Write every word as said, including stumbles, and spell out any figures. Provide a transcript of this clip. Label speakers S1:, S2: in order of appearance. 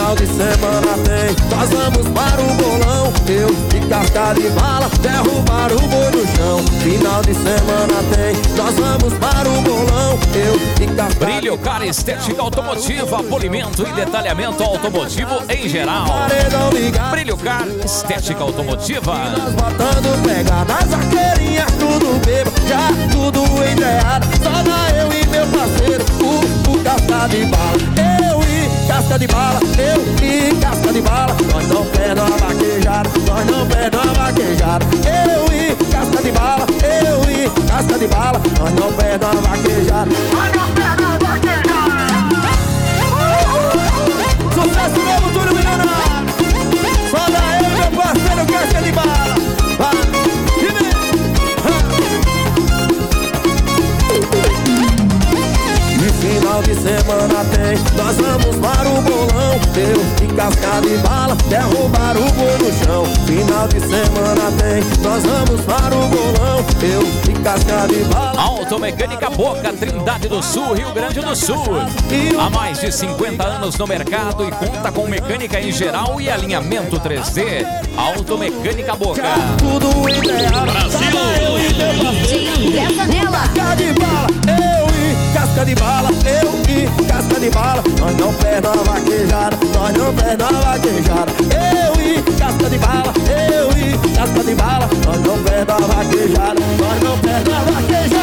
S1: Final de semana tem, nós vamos para o bolão. Eu de casca de bala, derrubar o boi no chão. Final de semana tem, nós vamos para o bolão. Eu de casca
S2: Brilho Car Estética Automotiva, polimento e detalhamento automotivo em geral. Brilho Car Estética Automotiva.
S1: Nós botando pega nas arqueirinhas, tudo bebo, já tudo entreado. Só dá eu e meu parceiro, o, o casca de bala. Eu e casca de bala, eu e casca de bala. Nós não perdão a vaquejada, nós não perdão a vaquejada. Eu e casca de bala, eu e casca de bala. Nós não perdão a vaquejada, nós não perdão a vaquejada. Sucesso mesmo, tudo milionário. Só dá eu e meu parceiro, casca de bala. Vai, e vem. E final de semana tem, nós vamos para o bolão. Eu de casca de bala, derrubar o boi no chão. Final de semana tem, nós vamos para o bolão. Eu de casca de bala.
S2: Automecânica Boca, Trindade do Sul, Rio Grande do Sul. Há mais de cinquenta anos no mercado e conta com mecânica em geral e alinhamento três D. Automecânica Boca.
S1: Tudo ideal.
S2: Brasil.
S1: Casca de bala, eu e casca de bala, eu e casca de bala. Nós não perdão a vaquejada, nós não perdão a vaquejada. Eu e casca de bala, eu e casca de bala. Nós não perdão a vaquejada, nós não perdão a vaquejada.